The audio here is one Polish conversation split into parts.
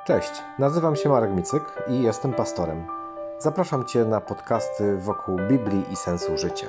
Cześć, nazywam się Marek Micyk i jestem pastorem. Zapraszam Cię na podcasty wokół Biblii i sensu życia.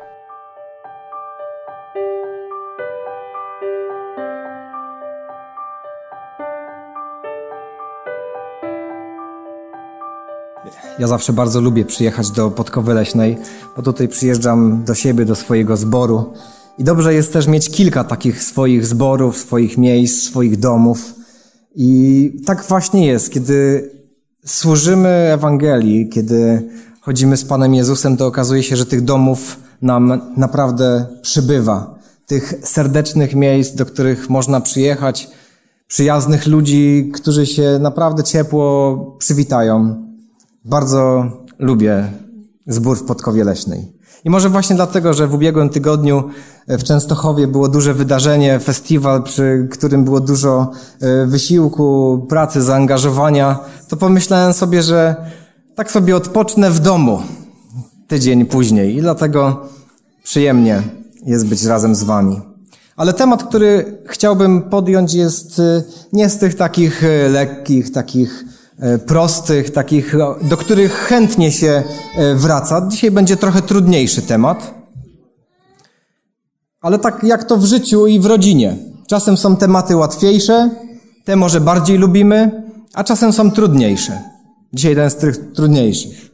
Ja zawsze bardzo lubię przyjechać do Podkowy Leśnej, bo tutaj przyjeżdżam do siebie, do swojego zboru. I dobrze jest też mieć kilka takich swoich zborów, swoich miejsc, swoich domów. I tak właśnie jest, kiedy służymy Ewangelii, kiedy chodzimy z Panem Jezusem, to okazuje się, że tych domów nam naprawdę przybywa. Tych serdecznych miejsc, do których można przyjechać, przyjaznych ludzi, którzy się naprawdę ciepło przywitają. Bardzo lubię zbór w Podkowie Leśnej. I może właśnie dlatego, że w ubiegłym tygodniu w Częstochowie było duże wydarzenie, festiwal, przy którym było dużo wysiłku, pracy, zaangażowania, to pomyślałem sobie, że tak sobie odpocznę w domu tydzień później i dlatego przyjemnie jest być razem z wami. Ale temat, który chciałbym podjąć, jest nie z tych takich lekkich, takich prostych, takich, do których chętnie się wraca. Dzisiaj będzie trochę trudniejszy temat. Ale tak jak to w życiu i w rodzinie. Czasem są tematy łatwiejsze, te może bardziej lubimy, a czasem są trudniejsze. Dzisiaj ten z tych trudniejszych.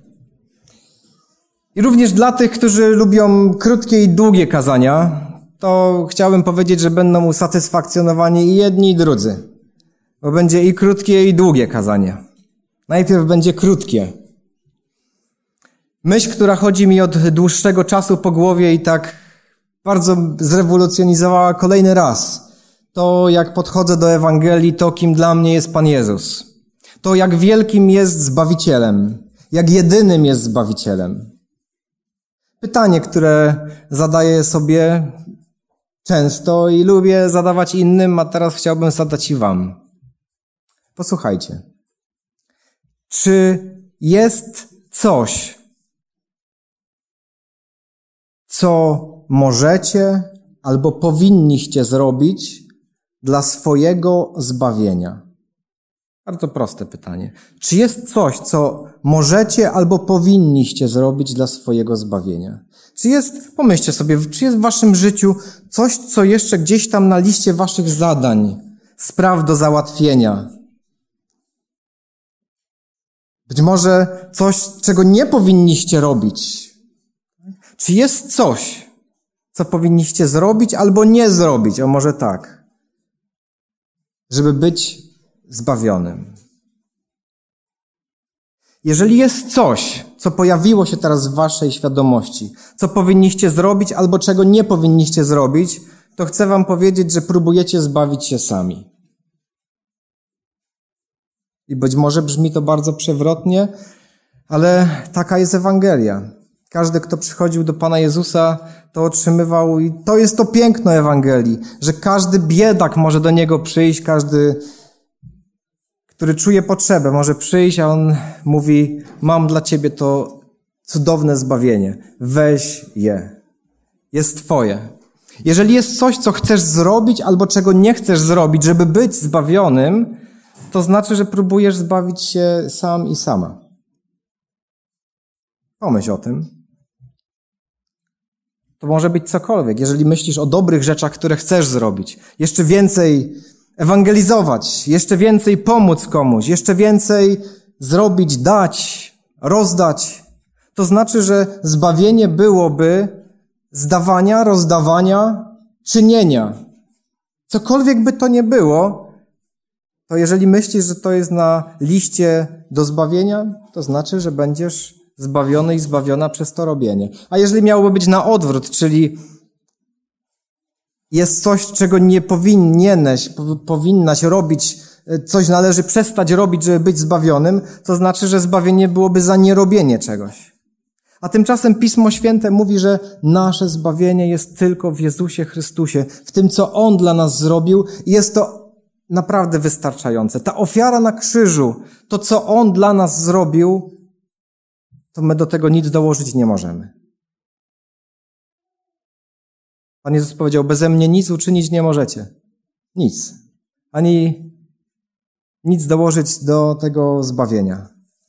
I również dla tych, którzy lubią krótkie i długie kazania, to chciałbym powiedzieć, że będą usatysfakcjonowani i jedni, i drudzy. Bo będzie i krótkie, i długie kazanie. Najpierw będzie krótkie. Myśl, która chodzi mi od dłuższego czasu po głowie i tak bardzo zrewolucjonizowała kolejny raz. To, jak podchodzę do Ewangelii, to kim dla mnie jest Pan Jezus. To, jak wielkim jest Zbawicielem. Jak jedynym jest Zbawicielem. Pytanie, które zadaję sobie często i lubię zadawać innym, a teraz chciałbym zadać i wam. Posłuchajcie. Czy jest coś, co możecie albo powinniście zrobić dla swojego zbawienia? Bardzo proste pytanie. Czy jest coś, co możecie albo powinniście zrobić dla swojego zbawienia? Czy jest, pomyślcie sobie, czy jest w waszym życiu coś, co jeszcze gdzieś tam na liście waszych zadań, spraw do załatwienia? Być może coś, czego nie powinniście robić. Czy jest coś, co powinniście zrobić albo nie zrobić, o może tak, żeby być zbawionym? Jeżeli jest coś, co pojawiło się teraz w waszej świadomości, co powinniście zrobić albo czego nie powinniście zrobić, to chcę wam powiedzieć, że próbujecie zbawić się sami. I być może brzmi to bardzo przewrotnie, ale taka jest Ewangelia. Każdy, kto przychodził do Pana Jezusa, to otrzymywał, i to jest to piękno Ewangelii, że każdy biedak może do Niego przyjść, każdy, który czuje potrzebę, może przyjść, a On mówi: mam dla Ciebie to cudowne zbawienie, weź je, jest Twoje. Jeżeli jest coś, co chcesz zrobić albo czego nie chcesz zrobić, żeby być zbawionym, to znaczy, że próbujesz zbawić się sam i sama. Pomyśl o tym. To może być cokolwiek. Jeżeli myślisz o dobrych rzeczach, które chcesz zrobić, jeszcze więcej ewangelizować, jeszcze więcej pomóc komuś, jeszcze więcej zrobić, dać, rozdać, to znaczy, że zbawienie byłoby z dawania, rozdawania, czynienia. Cokolwiek by to nie było, to jeżeli myślisz, że to jest na liście do zbawienia, to znaczy, że będziesz zbawiony i zbawiona przez to robienie. A jeżeli miałoby być na odwrót, czyli jest coś, czego nie powinnaś robić, coś należy przestać robić, żeby być zbawionym, to znaczy, że zbawienie byłoby za nierobienie czegoś. A tymczasem Pismo Święte mówi, że nasze zbawienie jest tylko w Jezusie Chrystusie, w tym, co On dla nas zrobił, i jest to naprawdę wystarczające. Ta ofiara na krzyżu, to, co On dla nas zrobił, to my do tego nic dołożyć nie możemy. Pan Jezus powiedział: beze mnie nic uczynić nie możecie. Nic. Ani nic dołożyć do tego zbawienia.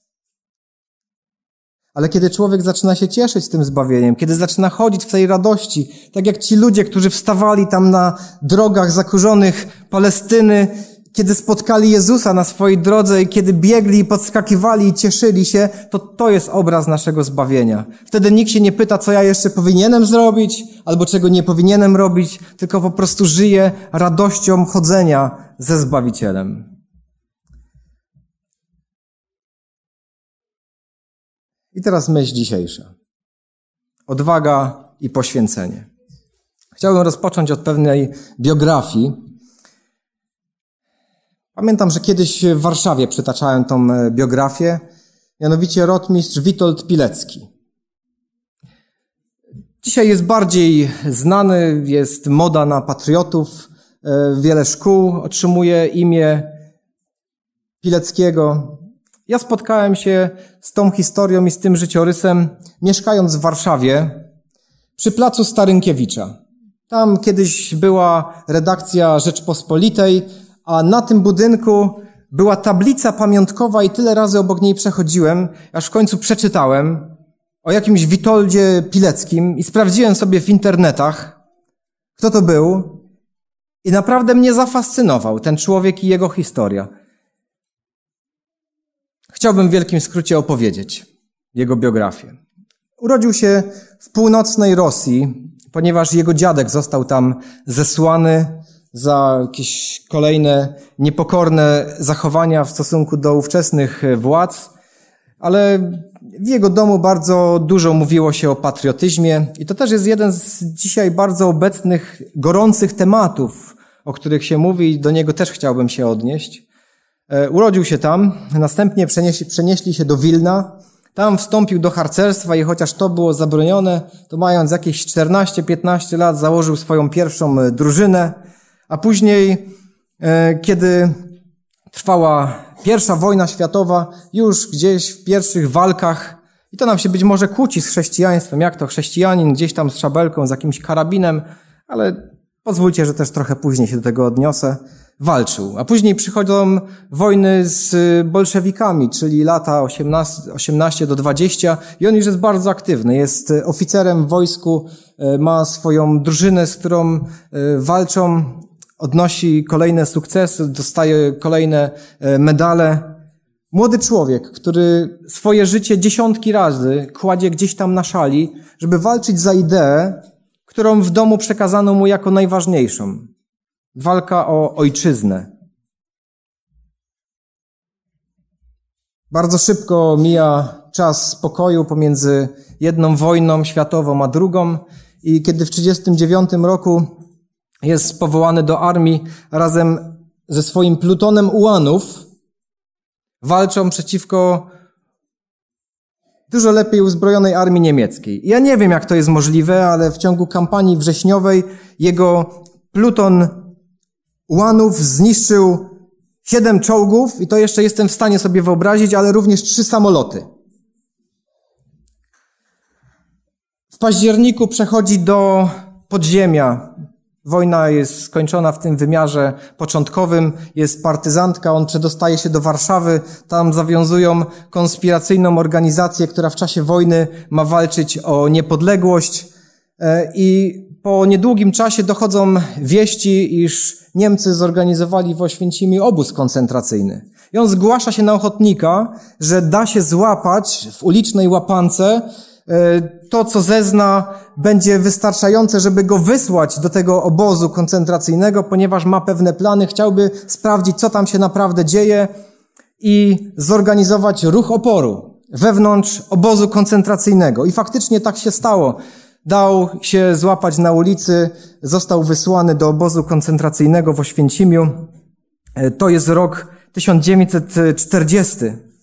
Ale kiedy człowiek zaczyna się cieszyć tym zbawieniem, kiedy zaczyna chodzić w tej radości, tak jak ci ludzie, którzy wstawali tam na drogach zakurzonych Palestyny, kiedy spotkali Jezusa na swojej drodze i kiedy biegli i podskakiwali i cieszyli się, to jest obraz naszego zbawienia. Wtedy nikt się nie pyta, co ja jeszcze powinienem zrobić, albo czego nie powinienem robić, tylko po prostu żyje radością chodzenia ze Zbawicielem. I teraz myśl dzisiejsza. Odwaga i poświęcenie. Chciałbym rozpocząć od pewnej biografii. Pamiętam, że kiedyś w Warszawie przytaczałem tą biografię, mianowicie rotmistrz Witold Pilecki. Dzisiaj jest bardziej znany, jest moda na patriotów, wiele szkół otrzymuje imię Pileckiego. Ja spotkałem się z tą historią i z tym życiorysem, mieszkając w Warszawie, przy placu Starynkiewicza. Tam kiedyś była redakcja Rzeczpospolitej, a na tym budynku była tablica pamiątkowa i tyle razy obok niej przechodziłem, aż w końcu przeczytałem o jakimś Witoldzie Pileckim i sprawdziłem sobie w internetach, kto to był, i naprawdę mnie zafascynował ten człowiek i jego historia. Chciałbym w wielkim skrócie opowiedzieć jego biografię. Urodził się w północnej Rosji, ponieważ jego dziadek został tam zesłany za jakieś kolejne niepokorne zachowania w stosunku do ówczesnych władz, ale w jego domu bardzo dużo mówiło się o patriotyzmie i to też jest jeden z dzisiaj bardzo obecnych, gorących tematów, o których się mówi i do niego też chciałbym się odnieść. Urodził się tam, następnie przenieśli się do Wilna. Tam wstąpił do harcerstwa i chociaż to było zabronione, to mając jakieś 14-15 lat założył swoją pierwszą drużynę, a później, kiedy trwała I wojna światowa, już gdzieś w pierwszych walkach, i to nam się być może kłóci z chrześcijaństwem, jak to chrześcijanin gdzieś tam z szabelką, z jakimś karabinem, ale pozwólcie, że też trochę później się do tego odniosę, walczył. A później przychodzą wojny z bolszewikami, czyli lata 18 do 20 i on już jest bardzo aktywny. Jest oficerem w wojsku, ma swoją drużynę, z którą walczą, odnosi kolejne sukcesy, dostaje kolejne medale. Młody człowiek, który swoje życie dziesiątki razy kładzie gdzieś tam na szali, żeby walczyć za ideę, którą w domu przekazano mu jako najważniejszą. Walka o ojczyznę. Bardzo szybko mija czas spokoju pomiędzy jedną wojną światową a drugą i kiedy w 1939 roku jest powołany do armii razem ze swoim plutonem ułanów, walczą przeciwko dużo lepiej uzbrojonej armii niemieckiej. I ja nie wiem, jak to jest możliwe, ale w ciągu kampanii wrześniowej jego pluton ułanów zniszczył 7 czołgów i to jeszcze jestem w stanie sobie wyobrazić, ale również 3 samoloty. W październiku przechodzi do podziemia. Wojna jest skończona w tym wymiarze początkowym, jest partyzantka, on przedostaje się do Warszawy, tam zawiązują konspiracyjną organizację, która w czasie wojny ma walczyć o niepodległość i po niedługim czasie dochodzą wieści, iż Niemcy zorganizowali w Oświęcimiu obóz koncentracyjny. I on zgłasza się na ochotnika, że da się złapać w ulicznej łapance. To, co zezna, będzie wystarczające, żeby go wysłać do tego obozu koncentracyjnego, ponieważ ma pewne plany, chciałby sprawdzić, co tam się naprawdę dzieje i zorganizować ruch oporu wewnątrz obozu koncentracyjnego. I faktycznie tak się stało. Dał się złapać na ulicy, został wysłany do obozu koncentracyjnego w Oświęcimiu. To jest rok 1940.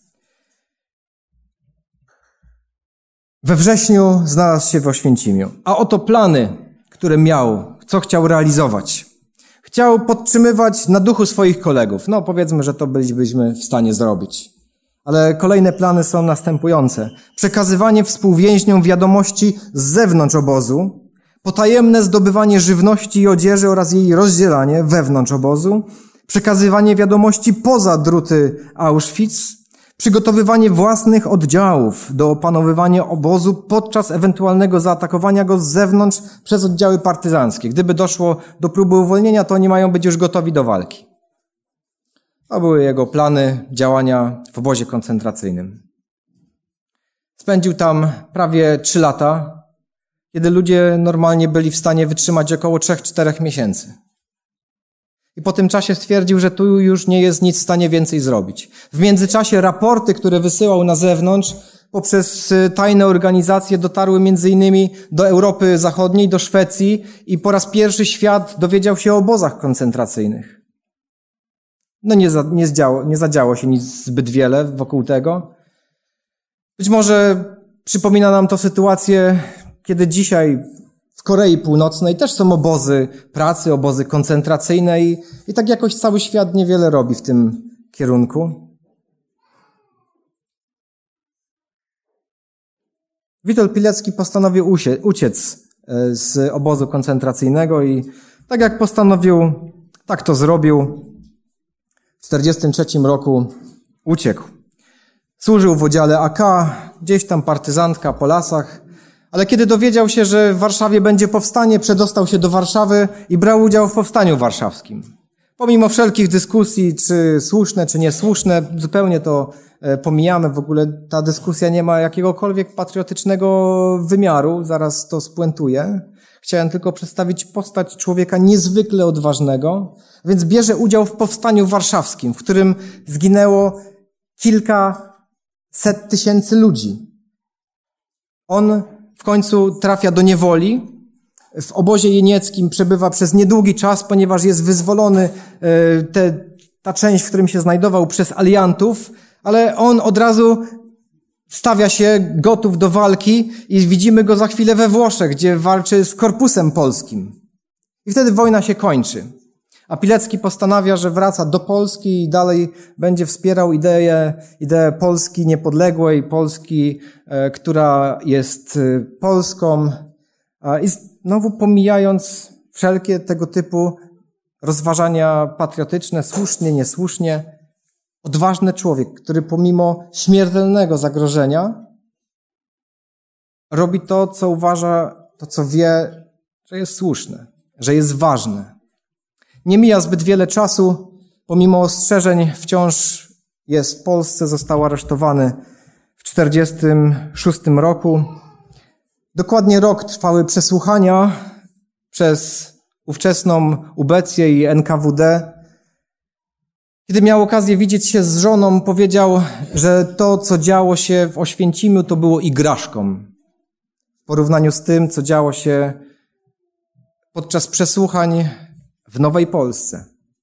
We wrześniu znalazł się w Oświęcimiu. A oto plany, które miał, co chciał realizować. Chciał podtrzymywać na duchu swoich kolegów. No powiedzmy, że to bylibyśmy w stanie zrobić. Ale kolejne plany są następujące. Przekazywanie współwięźniom wiadomości z zewnątrz obozu, potajemne zdobywanie żywności i odzieży oraz jej rozdzielanie wewnątrz obozu, przekazywanie wiadomości poza druty Auschwitz, przygotowywanie własnych oddziałów do opanowywania obozu podczas ewentualnego zaatakowania go z zewnątrz przez oddziały partyzanckie. Gdyby doszło do próby uwolnienia, to oni mają być już gotowi do walki. To były jego plany działania w obozie koncentracyjnym. Spędził tam prawie 3 lata, kiedy ludzie normalnie byli w stanie wytrzymać około 3-4 miesięcy. I po tym czasie stwierdził, że tu już nie jest nic w stanie więcej zrobić. W międzyczasie raporty, które wysyłał na zewnątrz, poprzez tajne organizacje dotarły między innymi do Europy Zachodniej, do Szwecji i po raz pierwszy świat dowiedział się o obozach koncentracyjnych. No nie zadziało się nic zbyt wiele wokół tego. Być może przypomina nam to sytuację, kiedy dzisiaj w Korei Północnej też są obozy pracy, obozy koncentracyjne i tak jakoś cały świat niewiele robi w tym kierunku. Witold Pilecki postanowił uciec z obozu koncentracyjnego i tak jak postanowił, tak to zrobił. W 1943 roku uciekł. Służył w oddziale AK, gdzieś tam partyzantka po lasach, ale kiedy dowiedział się, że w Warszawie będzie powstanie, przedostał się do Warszawy i brał udział w powstaniu warszawskim. Pomimo wszelkich dyskusji, czy słuszne, czy niesłuszne, zupełnie to pomijamy. W ogóle ta dyskusja nie ma jakiegokolwiek patriotycznego wymiaru, zaraz to spuentuję. Chciałem tylko przedstawić postać człowieka niezwykle odważnego, więc bierze udział w powstaniu warszawskim, w którym zginęło kilkaset tysięcy ludzi. On w końcu trafia do niewoli. W obozie jenieckim przebywa przez niedługi czas, ponieważ jest wyzwolony ta część, w którym się znajdował, przez aliantów, ale on od razu stawia się gotów do walki i widzimy go za chwilę we Włoszech, gdzie walczy z Korpusem Polskim. I wtedy wojna się kończy. A Pilecki postanawia, że wraca do Polski i dalej będzie wspierał ideę Polski niepodległej, Polski, która jest Polską. I znowu pomijając wszelkie tego typu rozważania patriotyczne, słusznie, niesłusznie, odważny człowiek, który pomimo śmiertelnego zagrożenia robi to, co uważa, to co wie, że jest słuszne, że jest ważne. Nie mija zbyt wiele czasu, pomimo ostrzeżeń wciąż jest w Polsce, został aresztowany w 1946 roku. Dokładnie rok trwały przesłuchania przez ówczesną UBECję i NKWD. Kiedy miał okazję widzieć się z żoną, powiedział, że to, co działo się w Oświęcimiu, to było igraszką. W porównaniu z tym, co działo się podczas przesłuchań w Nowej Polsce.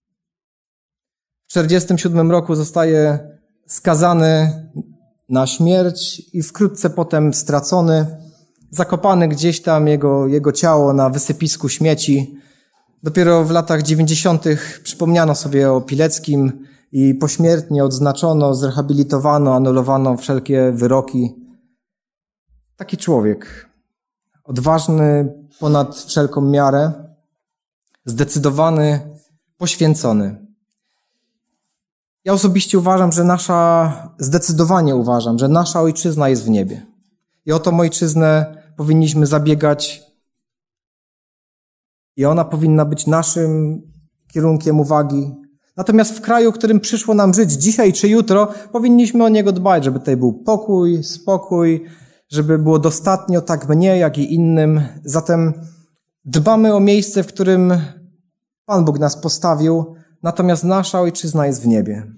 W 1947 roku zostaje skazany na śmierć i wkrótce potem stracony, zakopany gdzieś tam jego ciało na wysypisku śmieci. Dopiero w latach 90. przypomniano sobie o Pileckim i pośmiertnie odznaczono, zrehabilitowano, anulowano wszelkie wyroki. Taki człowiek, odważny ponad wszelką miarę, zdecydowany, poświęcony. Ja osobiście zdecydowanie uważam, że nasza ojczyzna jest w niebie. I o tą ojczyznę powinniśmy zabiegać i ona powinna być naszym kierunkiem uwagi. Natomiast w kraju, w którym przyszło nam żyć dzisiaj czy jutro, powinniśmy o niego dbać, żeby tutaj był pokój, spokój, żeby było dostatnio tak mnie, jak i innym. Zatem dbamy o miejsce, w którym Pan Bóg nas postawił, natomiast nasza ojczyzna jest w niebie.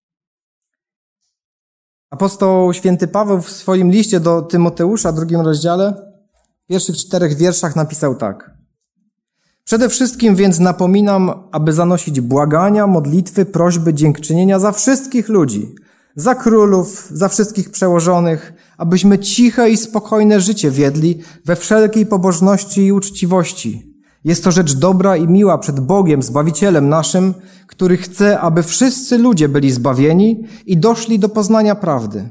Apostoł święty Paweł w swoim liście do Tymoteusza, 2 rozdziale, w pierwszych 4 wierszach napisał tak. Przede wszystkim więc napominam, aby zanosić błagania, modlitwy, prośby, dziękczynienia za wszystkich ludzi, za królów, za wszystkich przełożonych, abyśmy ciche i spokojne życie wiedli we wszelkiej pobożności i uczciwości. Jest to rzecz dobra i miła przed Bogiem, Zbawicielem naszym, który chce, aby wszyscy ludzie byli zbawieni i doszli do poznania prawdy.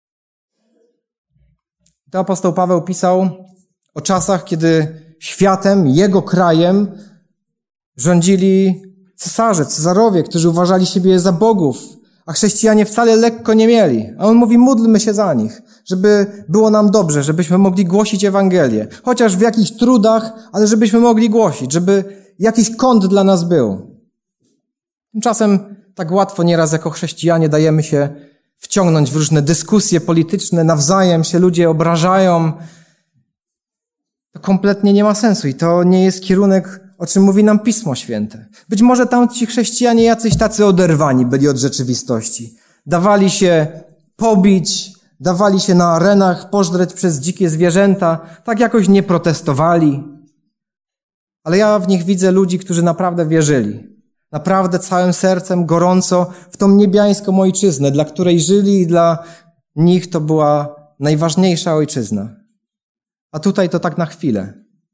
To apostoł Paweł pisał o czasach, kiedy światem, jego krajem rządzili cesarze, cesarowie, którzy uważali siebie za bogów, a chrześcijanie wcale lekko nie mieli. A on mówi, módlmy się za nich, żeby było nam dobrze, żebyśmy mogli głosić Ewangelię. Chociaż w jakichś trudach, ale żebyśmy mogli głosić, żeby jakiś kąt dla nas był. Tymczasem tak łatwo nieraz jako chrześcijanie dajemy się wciągnąć w różne dyskusje polityczne, nawzajem się ludzie obrażają. To kompletnie nie ma sensu i to nie jest kierunek, o czym mówi nam Pismo Święte. Być może tamci chrześcijanie jacyś tacy oderwani byli od rzeczywistości. Dawali się pobić, dawali się na arenach pożreć przez dzikie zwierzęta, tak jakoś nie protestowali. Ale ja w nich widzę ludzi, którzy naprawdę wierzyli. Naprawdę całym sercem, gorąco w tą niebiańską ojczyznę, dla której żyli i dla nich to była najważniejsza ojczyzna. A tutaj to tak na chwilę.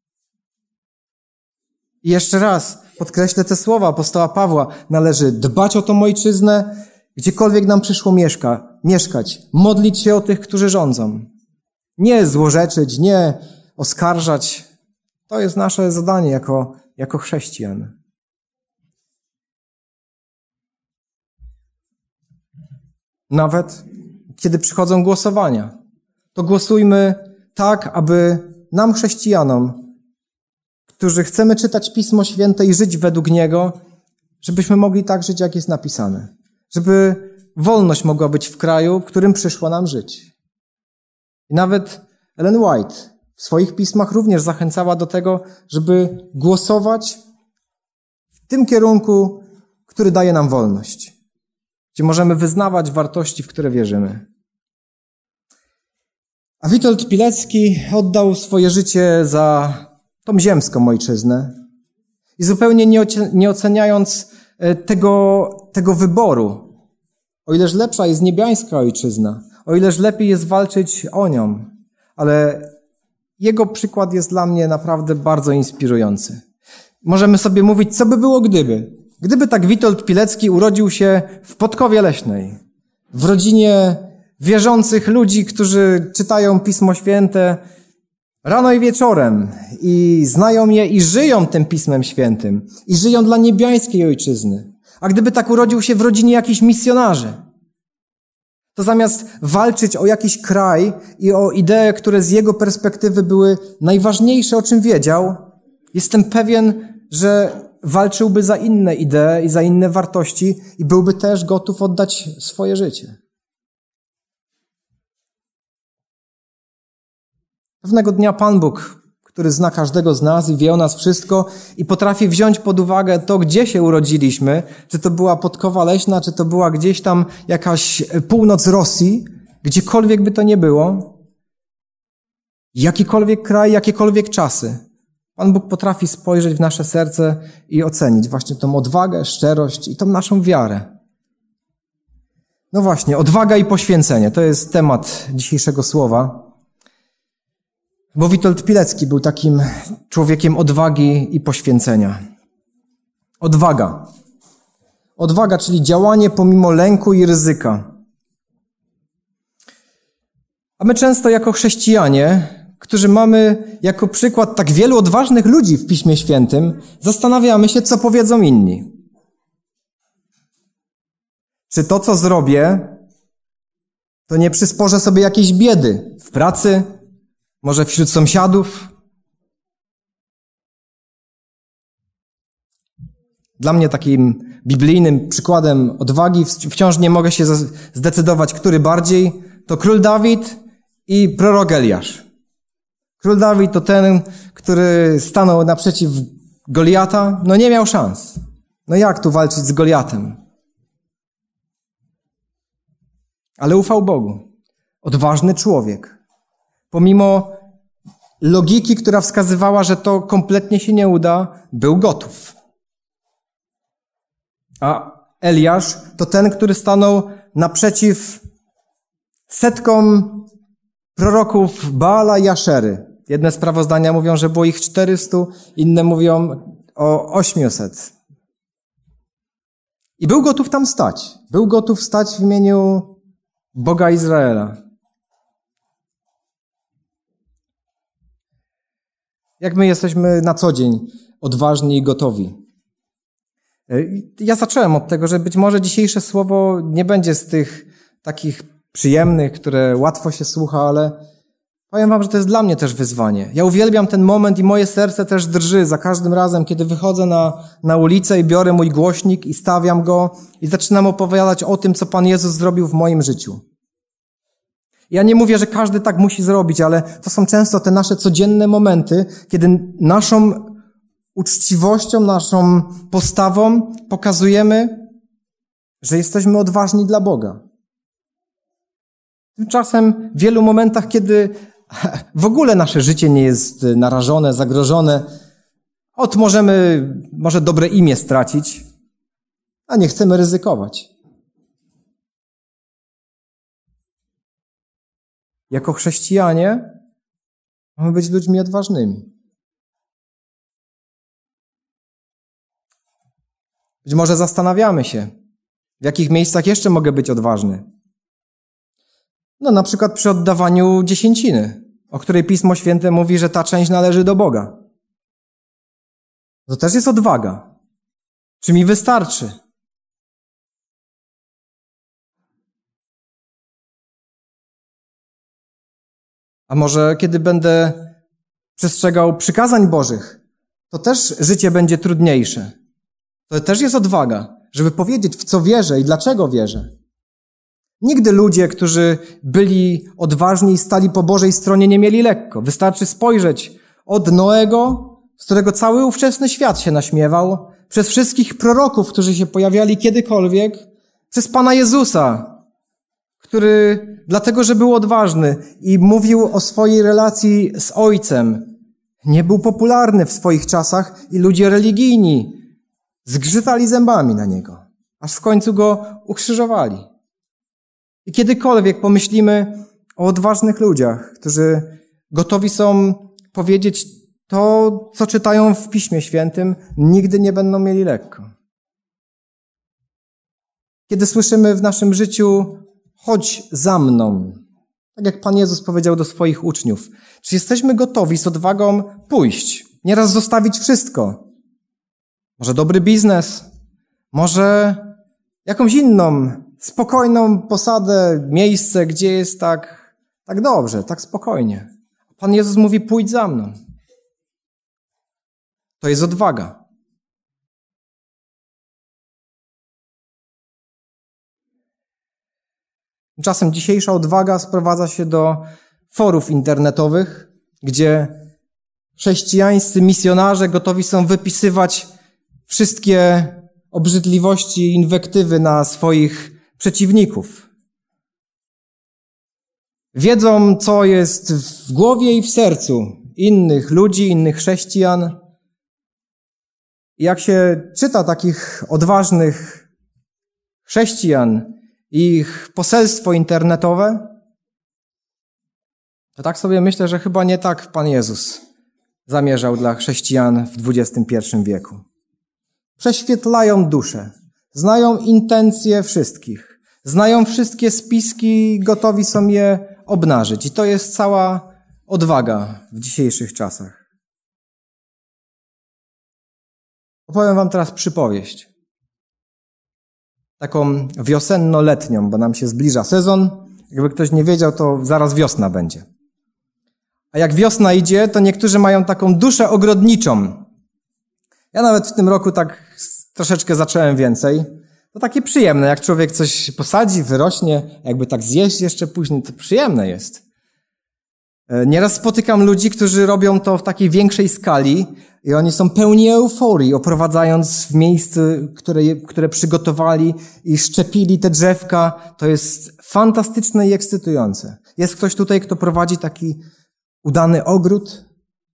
I jeszcze raz podkreślę te słowa apostoła Pawła. Należy dbać o tą ojczyznę, gdziekolwiek nam przyszło mieszkać. Modlić się o tych, którzy rządzą. Nie złorzeczyć, nie oskarżać. To jest nasze zadanie jako chrześcijan. Nawet kiedy przychodzą głosowania, to głosujmy tak, aby nam, chrześcijanom, którzy chcemy czytać Pismo Święte i żyć według niego, żebyśmy mogli tak żyć, jak jest napisane. Żeby wolność mogła być w kraju, w którym przyszło nam żyć. I nawet Ellen White w swoich pismach również zachęcała do tego, żeby głosować w tym kierunku, który daje nam wolność. Gdzie możemy wyznawać wartości, w które wierzymy. A Witold Pilecki oddał swoje życie za tą ziemską ojczyznę i zupełnie nie oceniając tego wyboru, o ileż lepsza jest niebiańska ojczyzna, o ileż lepiej jest walczyć o nią, ale jego przykład jest dla mnie naprawdę bardzo inspirujący. Możemy sobie mówić, co by było gdyby tak Witold Pilecki urodził się w Podkowie Leśnej, w rodzinie wierzących ludzi, którzy czytają Pismo Święte rano i wieczorem i znają je i żyją tym Pismem Świętym i żyją dla niebiańskiej ojczyzny. A gdyby tak urodził się w rodzinie jakichś misjonarzy, to zamiast walczyć o jakiś kraj i o idee, które z jego perspektywy były najważniejsze, o czym wiedział, jestem pewien, że walczyłby za inne idee i za inne wartości i byłby też gotów oddać swoje życie. Pewnego dnia Pan Bóg, który zna każdego z nas i wie o nas wszystko i potrafi wziąć pod uwagę to, gdzie się urodziliśmy, czy to była Podkowa Leśna, czy to była gdzieś tam jakaś północ Rosji, gdziekolwiek by to nie było, jakikolwiek kraj, jakiekolwiek czasy. Pan Bóg potrafi spojrzeć w nasze serce i ocenić właśnie tą odwagę, szczerość i tą naszą wiarę. No właśnie, odwaga i poświęcenie. To jest temat dzisiejszego słowa. Bo Witold Pilecki był takim człowiekiem odwagi i poświęcenia. Odwaga. Odwaga, czyli działanie pomimo lęku i ryzyka. A my często jako chrześcijanie, którzy mamy jako przykład tak wielu odważnych ludzi w Piśmie Świętym, zastanawiamy się, co powiedzą inni. Czy to, co zrobię, to nie przysporzę sobie jakiejś biedy w pracy, może wśród sąsiadów? Dla mnie takim biblijnym przykładem odwagi, wciąż nie mogę się zdecydować, który bardziej, to król Dawid i prorok Eliasz. Król Dawid to ten, który stanął naprzeciw Goliata, no nie miał szans. No jak tu walczyć z Goliatem? Ale ufał Bogu. Odważny człowiek. Pomimo logiki, która wskazywała, że to kompletnie się nie uda, był gotów. A Eliasz to ten, który stanął naprzeciw setkom proroków Baala i Aszery. Jedne sprawozdania mówią, że było ich 400, inne mówią o 800. I był gotów tam stać. Był gotów stać w imieniu Boga Izraela. Jak my jesteśmy na co dzień odważni i gotowi? Ja zacząłem od tego, że być może dzisiejsze słowo nie będzie z tych takich przyjemnych, które łatwo się słucha, ale powiem wam, że to jest dla mnie też wyzwanie. Ja uwielbiam ten moment i moje serce też drży za każdym razem, kiedy wychodzę na ulicę i biorę mój głośnik i stawiam go i zaczynam opowiadać o tym, co Pan Jezus zrobił w moim życiu. Ja nie mówię, że każdy tak musi zrobić, ale to są często te nasze codzienne momenty, kiedy naszą uczciwością, naszą postawą pokazujemy, że jesteśmy odważni dla Boga. Tymczasem w wielu momentach, kiedy w ogóle nasze życie nie jest narażone, zagrożone, możemy może dobre imię stracić, a nie chcemy ryzykować. Jako chrześcijanie mamy być ludźmi odważnymi. Być może zastanawiamy się, w jakich miejscach jeszcze mogę być odważny. Na przykład przy oddawaniu dziesięciny, o której Pismo Święte mówi, że ta część należy do Boga. To też jest odwaga. Czy mi wystarczy? A może kiedy będę przestrzegał przykazań Bożych, to też życie będzie trudniejsze. To też jest odwaga, żeby powiedzieć, w co wierzę i dlaczego wierzę. Nigdy ludzie, którzy byli odważni i stali po Bożej stronie, nie mieli lekko. Wystarczy spojrzeć od Noego, z którego cały ówczesny świat się naśmiewał, przez wszystkich proroków, którzy się pojawiali kiedykolwiek, przez Pana Jezusa, który dlatego, że był odważny i mówił o swojej relacji z Ojcem, nie był popularny w swoich czasach i ludzie religijni zgrzytali zębami na Niego, aż w końcu Go ukrzyżowali. I kiedykolwiek pomyślimy o odważnych ludziach, którzy gotowi są powiedzieć to, co czytają w Piśmie Świętym, nigdy nie będą mieli lekko. Kiedy słyszymy w naszym życiu chodź za mną, tak jak Pan Jezus powiedział do swoich uczniów, czy jesteśmy gotowi z odwagą pójść, nieraz zostawić wszystko? Może dobry biznes, może jakąś inną, spokojną posadę, miejsce, gdzie jest tak dobrze, tak spokojnie. Pan Jezus mówi, pójdź za mną. To jest odwaga. Tymczasem dzisiejsza odwaga sprowadza się do forów internetowych, gdzie chrześcijańscy misjonarze gotowi są wypisywać wszystkie obrzydliwości i inwektywy na swoich przeciwników. Wiedzą, co jest w głowie i w sercu innych ludzi, innych chrześcijan. I jak się czyta takich odważnych chrześcijan i ich poselstwo internetowe, to tak sobie myślę, że chyba nie tak Pan Jezus zamierzał dla chrześcijan w XXI wieku. Prześwietlają duszę, znają intencje wszystkich, znają wszystkie spiski, gotowi są je obnażyć. I to jest cała odwaga w dzisiejszych czasach. Opowiem wam teraz przypowieść. Taką wiosenno-letnią, bo nam się zbliża sezon. Jakby ktoś nie wiedział, to zaraz wiosna będzie. A jak wiosna idzie, to niektórzy mają taką duszę ogrodniczą. Ja nawet w tym roku tak troszeczkę zacząłem więcej. To takie przyjemne, jak człowiek coś posadzi, wyrośnie, jakby tak zjeść jeszcze później, to przyjemne jest. Nieraz spotykam ludzi, którzy robią to w takiej większej skali i oni są pełni euforii, oprowadzając w miejscu, które przygotowali i szczepili te drzewka. To jest fantastyczne i ekscytujące. Jest ktoś tutaj, kto prowadzi taki udany ogród?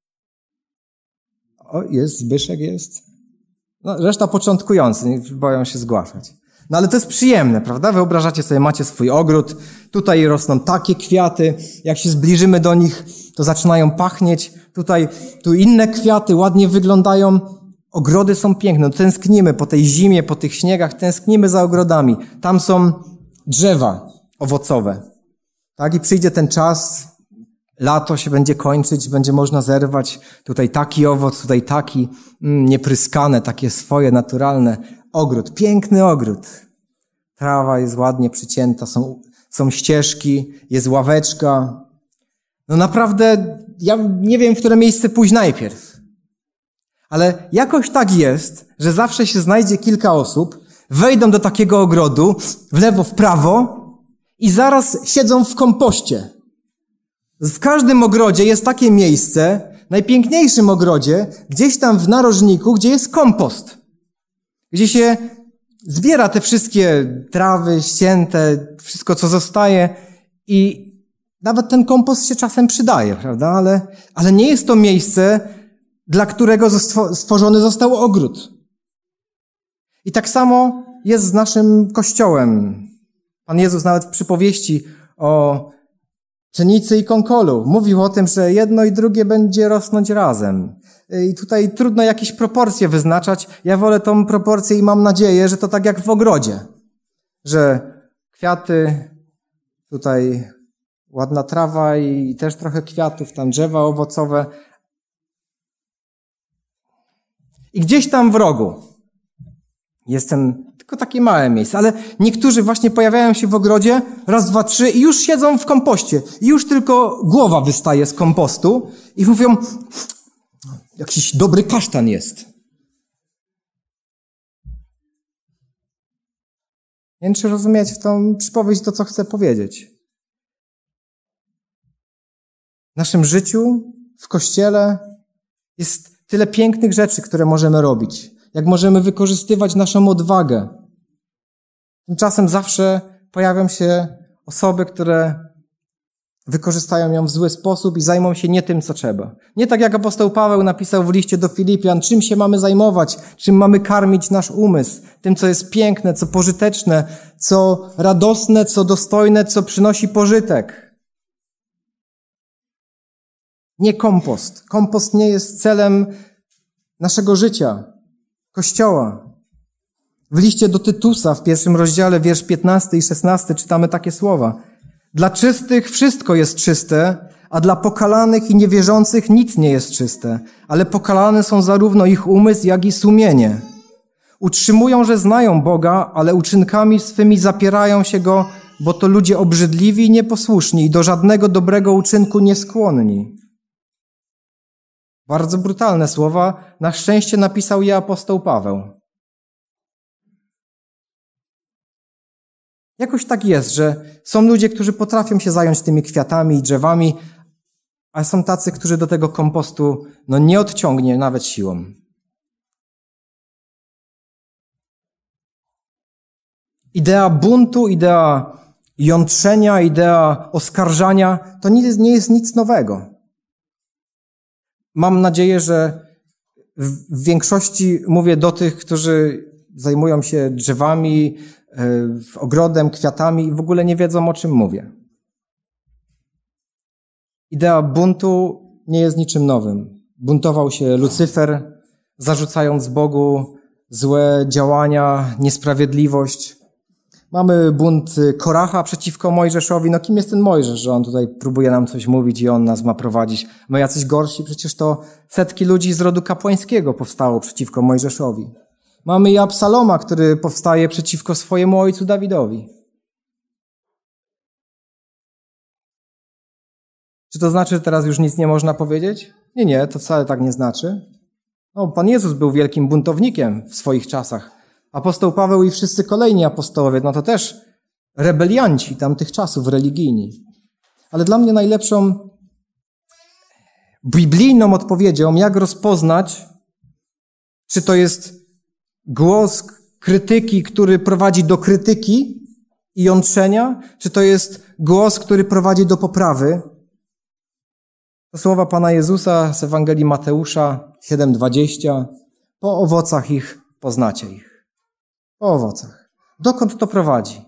O, jest, Zbyszek jest. Reszta początkujący, nie boją się zgłaszać. Ale to jest przyjemne, prawda? Wyobrażacie sobie, macie swój ogród, tutaj rosną takie kwiaty, jak się zbliżymy do nich, to zaczynają pachnieć. Tu inne kwiaty ładnie wyglądają, ogrody są piękne. Tęsknimy po tej zimie, po tych śniegach, tęsknimy za ogrodami. Tam są drzewa owocowe. Tak? I przyjdzie ten czas, lato się będzie kończyć, będzie można zerwać. Tutaj taki owoc, tutaj taki, niepryskane, takie swoje, naturalne. ogród, piękny ogród. Trawa jest ładnie przycięta, są ścieżki, jest ławeczka. No naprawdę, ja nie wiem, w które miejsce pójść najpierw. Ale jakoś tak jest, że zawsze się znajdzie kilka osób, wejdą do takiego ogrodu, w lewo, w prawo i zaraz siedzą w kompoście. W każdym ogrodzie jest takie miejsce, w najpiękniejszym ogrodzie, gdzieś tam w narożniku, gdzie jest kompost. Gdzie się zbiera te wszystkie trawy ścięte, wszystko co zostaje i nawet ten kompost się czasem przydaje, prawda? Ale nie jest to miejsce, dla którego stworzony został ogród. I tak samo jest z naszym Kościołem. Pan Jezus nawet w przypowieści o pszenicy i konkolu mówił o tym, że jedno i drugie będzie rosnąć razem. I tutaj trudno jakieś proporcje wyznaczać. Ja wolę tą proporcję i mam nadzieję, że to tak jak w ogrodzie. Że kwiaty, tutaj ładna trawa i też trochę kwiatów, tam drzewa owocowe. I gdzieś tam w rogu jest tylko takie małe miejsce, ale niektórzy właśnie pojawiają się w ogrodzie, raz, dwa, trzy i już siedzą w kompoście. I już tylko głowa wystaje z kompostu i mówią, jakiś dobry kasztan jest. Nie wiem, czy rozumiecie w tą przypowieść to, co chcę powiedzieć. W naszym życiu, w Kościele jest tyle pięknych rzeczy, które możemy robić. Jak możemy wykorzystywać naszą odwagę. Tymczasem zawsze pojawią się osoby, które wykorzystają ją w zły sposób i zajmą się nie tym, co trzeba. Nie tak jak apostoł Paweł napisał w liście do Filipian, czym się mamy zajmować, czym mamy karmić nasz umysł, tym, co jest piękne, co pożyteczne, co radosne, co dostojne, co przynosi pożytek. Nie kompost. Kompost nie jest celem naszego życia, Kościoła. W liście do Tytusa w 1 rozdziale, wiersz 15 i 16 czytamy takie słowa. Dla czystych wszystko jest czyste, a dla pokalanych i niewierzących nic nie jest czyste, ale pokalane są zarówno ich umysł, jak i sumienie. Utrzymują, że znają Boga, ale uczynkami swymi zapierają się Go, bo to ludzie obrzydliwi i nieposłuszni i do żadnego dobrego uczynku nieskłonni. Bardzo brutalne słowa. Na szczęście napisał je apostoł Paweł. Jakoś tak jest, że są ludzie, którzy potrafią się zająć tymi kwiatami i drzewami, a są tacy, którzy do tego kompostu nie odciągnie nawet siłą. Idea buntu, idea jątrzenia, idea oskarżania to nie jest nic nowego. Mam nadzieję, że w większości mówię do tych, którzy zajmują się drzewami, ogrodem, kwiatami i w ogóle nie wiedzą, o czym mówię. Idea buntu nie jest niczym nowym. Buntował się Lucyfer, zarzucając Bogu złe działania, niesprawiedliwość. Mamy bunt Koracha przeciwko Mojżeszowi. Kim jest ten Mojżesz, że on tutaj próbuje nam coś mówić i on nas ma prowadzić? My jacyś gorsi, przecież to setki ludzi z rodu kapłańskiego powstało przeciwko Mojżeszowi. Mamy i Absaloma, który powstaje przeciwko swojemu ojcu Dawidowi. Czy to znaczy, że teraz już nic nie można powiedzieć? Nie, to wcale tak nie znaczy. Pan Jezus był wielkim buntownikiem w swoich czasach. Apostoł Paweł i wszyscy kolejni apostołowie, to też rebelianci tamtych czasów religijni. Ale dla mnie najlepszą biblijną odpowiedzią, jak rozpoznać, czy to jest głos krytyki, który prowadzi do krytyki i jątrzenia, czy to jest głos, który prowadzi do poprawy. To słowa Pana Jezusa z Ewangelii Mateusza 7:20. Po owocach ich poznacie ich. Po owocach. Dokąd to prowadzi?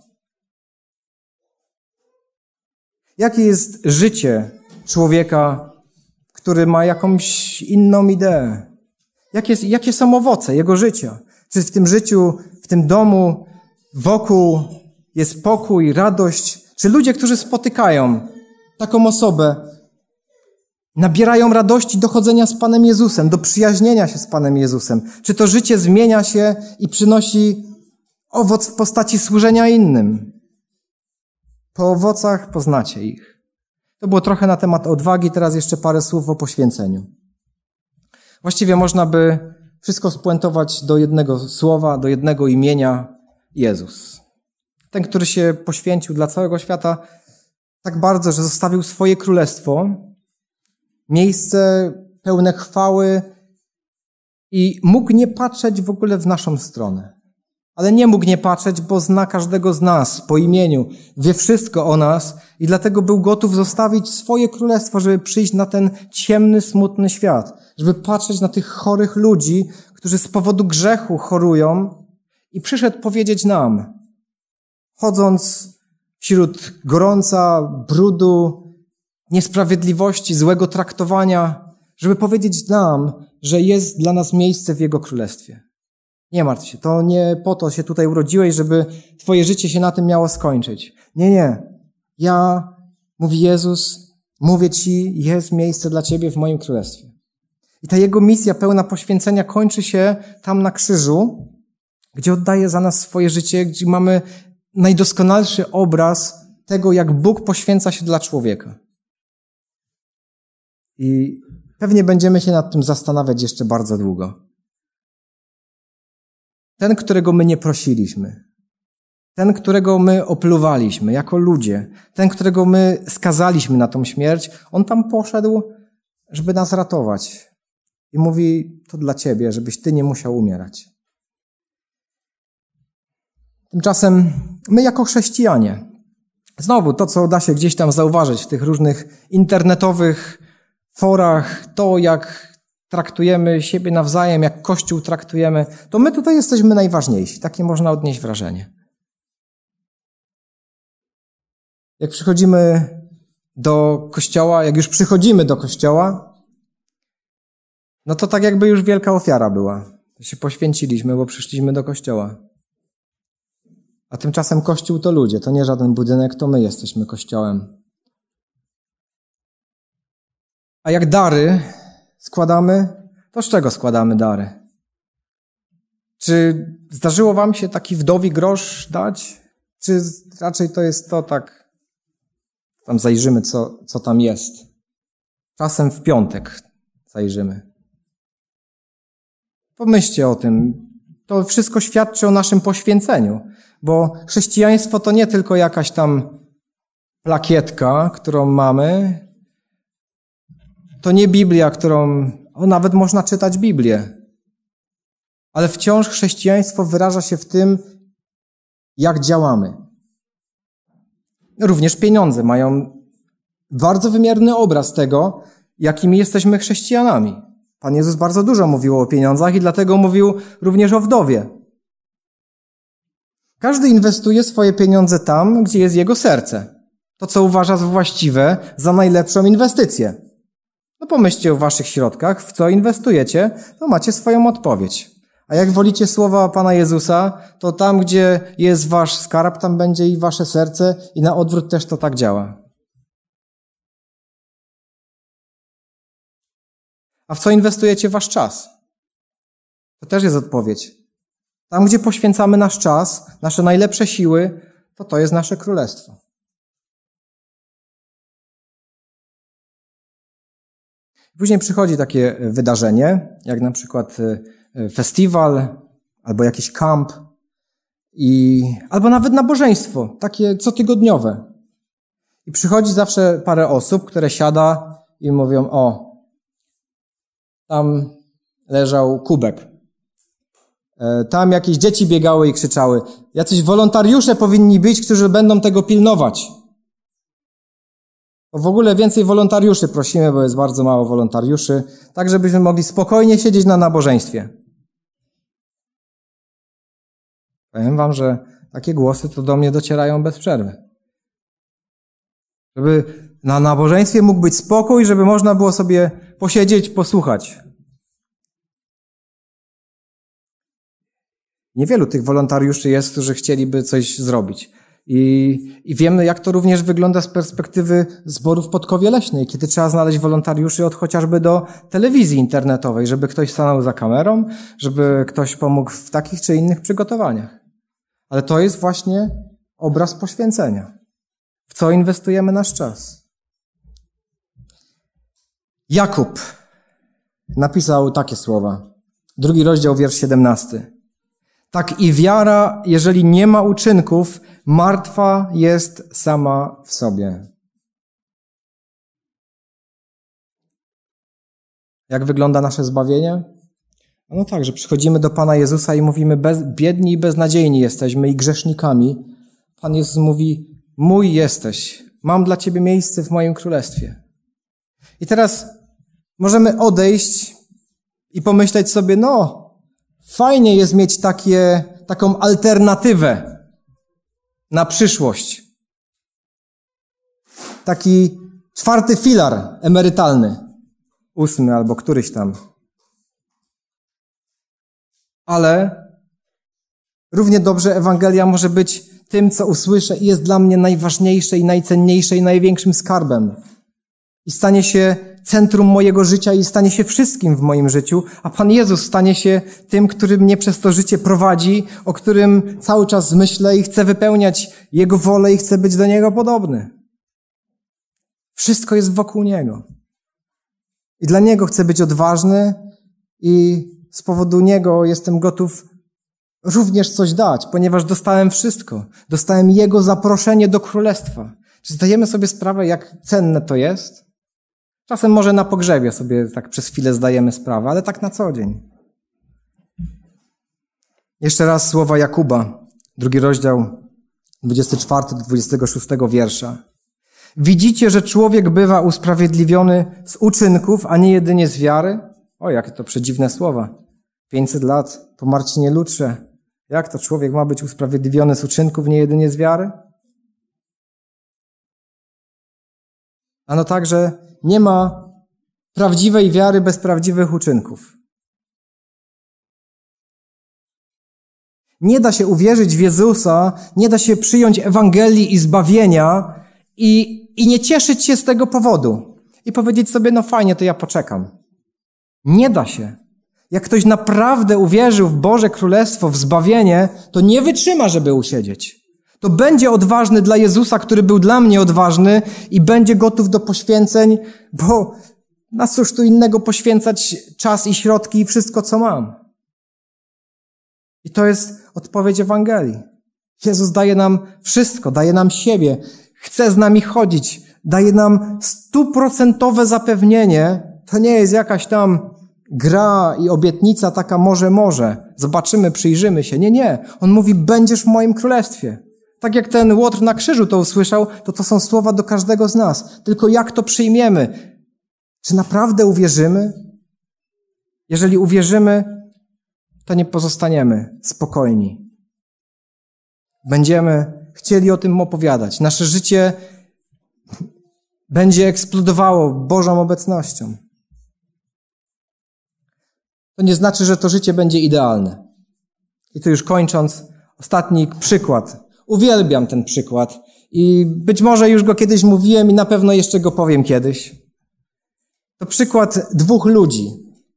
Jakie jest życie człowieka, który ma jakąś inną ideę? Jakie są owoce jego życia? Czy w tym życiu, w tym domu, wokół jest pokój, radość? Czy ludzie, którzy spotykają taką osobę, nabierają radości do chodzenia z Panem Jezusem, do przyjaźnienia się z Panem Jezusem. Czy to życie zmienia się i przynosi owoc w postaci służenia innym. Po owocach poznacie ich. To było trochę na temat odwagi, teraz jeszcze parę słów o poświęceniu. Właściwie można by wszystko spuentować do jednego słowa, do jednego imienia: Jezus. Ten, który się poświęcił dla całego świata tak bardzo, że zostawił swoje królestwo, miejsce pełne chwały i mógł nie patrzeć w ogóle w naszą stronę. Ale nie mógł nie patrzeć, bo zna każdego z nas po imieniu, wie wszystko o nas i dlatego był gotów zostawić swoje królestwo, żeby przyjść na ten ciemny, smutny świat, żeby patrzeć na tych chorych ludzi, którzy z powodu grzechu chorują, i przyszedł powiedzieć nam, chodząc wśród gorąca, brudu, niesprawiedliwości, złego traktowania, żeby powiedzieć nam, że jest dla nas miejsce w Jego Królestwie. Nie martw się, to nie po to się tutaj urodziłeś, żeby twoje życie się na tym miało skończyć. Nie. Ja, mówi Jezus, mówię ci, jest miejsce dla ciebie w moim Królestwie. I ta Jego misja pełna poświęcenia kończy się tam na krzyżu, gdzie oddaje za nas swoje życie, gdzie mamy najdoskonalszy obraz tego, jak Bóg poświęca się dla człowieka. I pewnie będziemy się nad tym zastanawiać jeszcze bardzo długo. Ten, którego my nie prosiliśmy, ten, którego my opluwaliśmy jako ludzie, ten, którego my skazaliśmy na tą śmierć, on tam poszedł, żeby nas ratować. I mówi, to dla ciebie, żebyś ty nie musiał umierać. Tymczasem my jako chrześcijanie, znowu to, co da się gdzieś tam zauważyć w tych różnych internetowych forach, to jak traktujemy siebie nawzajem, jak Kościół traktujemy, to my tutaj jesteśmy najważniejsi. Takie można odnieść wrażenie. Jak przychodzimy do Kościoła, jak już przychodzimy do Kościoła, no to tak jakby już wielka ofiara była. To się poświęciliśmy, bo przyszliśmy do Kościoła. A tymczasem Kościół to ludzie, to nie żaden budynek, to my jesteśmy Kościołem. A jak dary składamy, to z czego składamy dary? Czy zdarzyło wam się taki wdowi grosz dać? Czy raczej to jest to tak, tam zajrzymy, co tam jest. Czasem w piątek zajrzymy. Pomyślcie o tym. To wszystko świadczy o naszym poświęceniu, bo chrześcijaństwo to nie tylko jakaś tam plakietka, którą mamy, to nie Biblia, nawet można czytać Biblię, ale wciąż chrześcijaństwo wyraża się w tym, jak działamy. Również pieniądze mają bardzo wymierny obraz tego, jakimi jesteśmy chrześcijanami. Pan Jezus bardzo dużo mówił o pieniądzach i dlatego mówił również o wdowie. Każdy inwestuje swoje pieniądze tam, gdzie jest jego serce. To, co uważa za właściwe, za najlepszą inwestycję. No pomyślcie o waszych środkach, w co inwestujecie, to macie swoją odpowiedź. A jak wolicie słowa Pana Jezusa, to tam, gdzie jest wasz skarb, tam będzie i wasze serce i na odwrót też to tak działa. A w co inwestujecie wasz czas? To też jest odpowiedź. Tam, gdzie poświęcamy nasz czas, nasze najlepsze siły, to jest nasze królestwo. Później przychodzi takie wydarzenie, jak na przykład festiwal, albo jakiś kamp, albo nawet nabożeństwo, takie cotygodniowe. I przychodzi zawsze parę osób, które siada i mówią, o, tam leżał kubek. Tam jakieś dzieci biegały i krzyczały. Jacyś wolontariusze powinni być, którzy będą tego pilnować. W ogóle więcej wolontariuszy prosimy, bo jest bardzo mało wolontariuszy, tak żebyśmy mogli spokojnie siedzieć na nabożeństwie. Powiem wam, że takie głosy to do mnie docierają bez przerwy. Żeby na nabożeństwie mógł być spokój, żeby można było sobie posiedzieć, posłuchać. Niewielu tych wolontariuszy jest, którzy chcieliby coś zrobić. I wiemy, jak to również wygląda z perspektywy zborów w Podkowie Leśnej, kiedy trzeba znaleźć wolontariuszy od chociażby do telewizji internetowej, żeby ktoś stanął za kamerą, żeby ktoś pomógł w takich czy innych przygotowaniach. Ale to jest właśnie obraz poświęcenia. W co inwestujemy nasz czas? Jakub napisał takie słowa. 2 rozdział, wiersz 17. Tak i wiara, jeżeli nie ma uczynków, martwa jest sama w sobie. Jak wygląda nasze zbawienie? No tak, że przychodzimy do Pana Jezusa i mówimy, biedni i beznadziejni jesteśmy i grzesznikami. Pan Jezus mówi, mój jesteś, mam dla Ciebie miejsce w moim królestwie. I teraz możemy odejść i pomyśleć sobie, no, fajnie jest mieć taką alternatywę na przyszłość. Taki 4. filar emerytalny, 8. albo któryś tam. Ale równie dobrze Ewangelia może być tym, co usłyszę i jest dla mnie najważniejsze i najcenniejsze i największym skarbem. I stanie się centrum mojego życia i stanie się wszystkim w moim życiu, a Pan Jezus stanie się tym, który mnie przez to życie prowadzi, o którym cały czas myślę i chcę wypełniać Jego wolę i chcę być do Niego podobny. Wszystko jest wokół Niego. I dla Niego chcę być odważny i z powodu Niego jestem gotów również coś dać, ponieważ dostałem wszystko. Dostałem Jego zaproszenie do Królestwa. Czy zdajemy sobie sprawę, jak cenne to jest? Czasem może na pogrzebie sobie tak przez chwilę zdajemy sprawę, ale tak na co dzień. Jeszcze raz słowa Jakuba, 2 rozdział, 24 do 26 wiersza. Widzicie, że człowiek bywa usprawiedliwiony z uczynków, a nie jedynie z wiary? O, jakie to przedziwne słowa. 500 lat po Marcinie Lutrze. Jak to człowiek ma być usprawiedliwiony z uczynków, nie jedynie z wiary? Ano tak, że nie ma prawdziwej wiary bez prawdziwych uczynków. Nie da się uwierzyć w Jezusa, nie da się przyjąć Ewangelii i zbawienia i nie cieszyć się z tego powodu. I powiedzieć sobie, no fajnie, to ja poczekam. Nie da się. Jak ktoś naprawdę uwierzył w Boże Królestwo, w zbawienie, to nie wytrzyma, żeby usiedzieć. To będzie odważny dla Jezusa, który był dla mnie odważny i będzie gotów do poświęceń, bo na cóż tu innego poświęcać czas i środki i wszystko, co mam. I to jest odpowiedź Ewangelii. Jezus daje nam wszystko, daje nam siebie, chce z nami chodzić, daje nam 100% zapewnienie. To nie jest jakaś tam gra i obietnica taka może. Zobaczymy, przyjrzymy się. Nie. On mówi, będziesz w moim królestwie. Tak jak ten Łotr na krzyżu to usłyszał, to są słowa do każdego z nas. Tylko jak to przyjmiemy? Czy naprawdę uwierzymy? Jeżeli uwierzymy, to nie pozostaniemy spokojni. Będziemy chcieli o tym opowiadać. Nasze życie będzie eksplodowało Bożą obecnością. To nie znaczy, że to życie będzie idealne. I tu już kończąc, ostatni przykład. Uwielbiam ten przykład i być może już go kiedyś mówiłem i na pewno jeszcze go powiem kiedyś. To przykład 2 ludzi.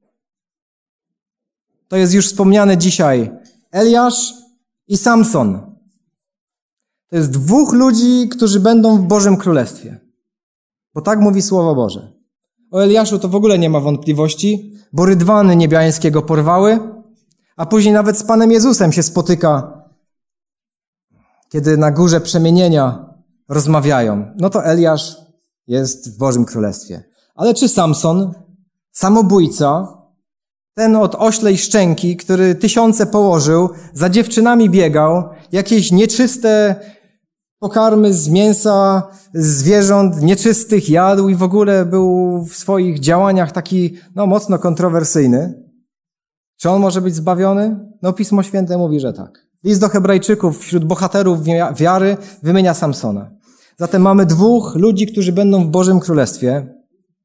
To jest już wspomniane dzisiaj. Eliasz i Samson. To jest 2 ludzi, którzy będą w Bożym Królestwie. Bo tak mówi Słowo Boże. O Eliaszu to w ogóle nie ma wątpliwości, bo rydwany niebiańskie go porwały, a później nawet z Panem Jezusem się spotyka, kiedy na górze przemienienia rozmawiają. No to Eliasz jest w Bożym Królestwie. Ale czy Samson, samobójca, ten od oślej szczęki, który 1000 położył, za dziewczynami biegał, jakieś nieczyste pokarmy z mięsa zwierząt nieczystych jadł i w ogóle był w swoich działaniach taki, mocno kontrowersyjny. Czy on może być zbawiony? Pismo Święte mówi, że tak. List do Hebrajczyków wśród bohaterów wiary wymienia Samsona. Zatem mamy 2 ludzi, którzy będą w Bożym Królestwie.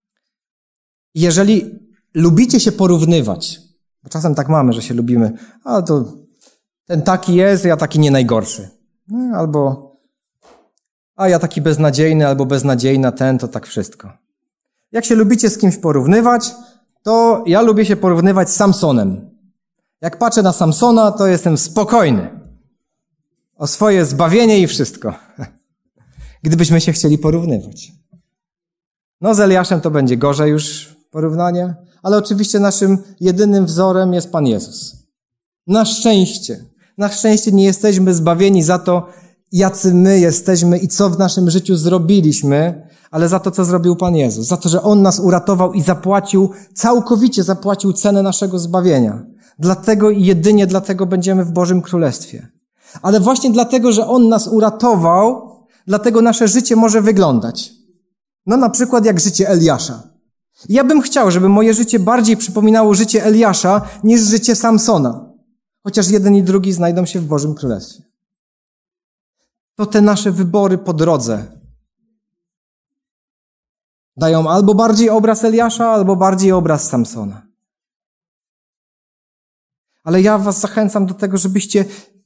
Jeżeli lubicie się porównywać, bo czasem tak mamy, że się lubimy, to ten taki jest, ja taki nie najgorszy. Albo A ja taki beznadziejny albo beznadziejna to tak wszystko. Jak się lubicie z kimś porównywać, to ja lubię się porównywać z Samsonem. Jak patrzę na Samsona, to jestem spokojny. O swoje zbawienie i wszystko. Gdybyśmy się chcieli porównywać. No z Eliaszem to będzie gorzej już porównanie, ale oczywiście naszym jedynym wzorem jest Pan Jezus. Na szczęście nie jesteśmy zbawieni za to, jacy my jesteśmy i co w naszym życiu zrobiliśmy, ale za to, co zrobił Pan Jezus. Za to, że On nas uratował i całkowicie zapłacił cenę naszego zbawienia. Dlatego i jedynie dlatego będziemy w Bożym Królestwie. Ale właśnie dlatego, że On nas uratował, dlatego nasze życie może wyglądać. No na przykład jak życie Eliasza. Ja bym chciał, żeby moje życie bardziej przypominało życie Eliasza niż życie Samsona. Chociaż jeden i drugi znajdą się w Bożym Królestwie. To te nasze wybory po drodze dają albo bardziej obraz Eliasza, albo bardziej obraz Samsona. Ale ja was zachęcam do tego, żebyście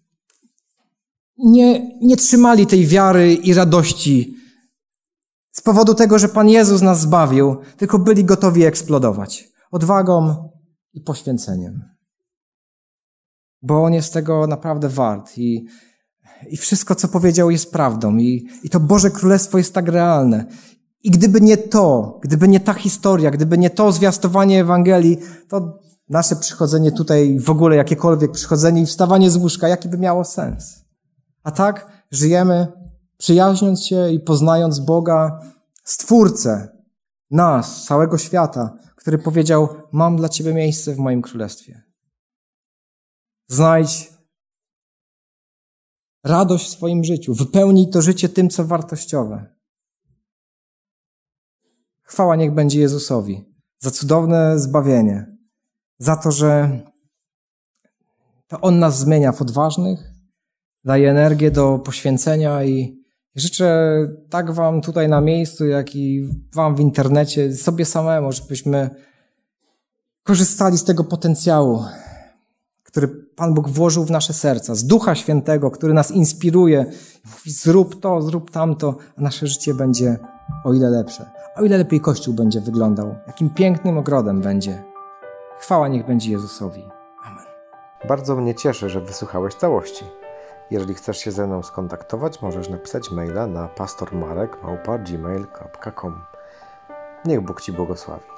nie trzymali tej wiary i radości z powodu tego, że Pan Jezus nas zbawił, tylko byli gotowi eksplodować odwagą i poświęceniem. Bo On jest tego naprawdę wart i wszystko, co powiedział, jest prawdą i to Boże Królestwo jest tak realne. I gdyby nie ta historia, gdyby nie to zwiastowanie Ewangelii, to nasze przychodzenie tutaj, w ogóle jakiekolwiek przychodzenie i wstawanie z łóżka, jaki by miało sens? A tak żyjemy, przyjaźniąc się i poznając Boga, Stwórcę nas, całego świata, który powiedział, mam dla Ciebie miejsce w moim królestwie. Znajdź radość w swoim życiu, wypełnij to życie tym, co wartościowe. Chwała niech będzie Jezusowi za cudowne zbawienie, za to, że to On nas zmienia w odważnych, daje energię do poświęcenia i życzę tak wam tutaj na miejscu, jak i wam w internecie, sobie samemu, żebyśmy korzystali z tego potencjału, który Pan Bóg włożył w nasze serca, z Ducha Świętego, który nas inspiruje. Mówi, zrób to, zrób tamto, a nasze życie będzie o ile lepsze. O ile lepiej Kościół będzie wyglądał, jakim pięknym ogrodem będzie. Chwała niech będzie Jezusowi. Amen. Bardzo mnie cieszy, że wysłuchałeś całości. Jeżeli chcesz się ze mną skontaktować, możesz napisać maila na pastormarek@gmail.com. Niech Bóg Ci błogosławi.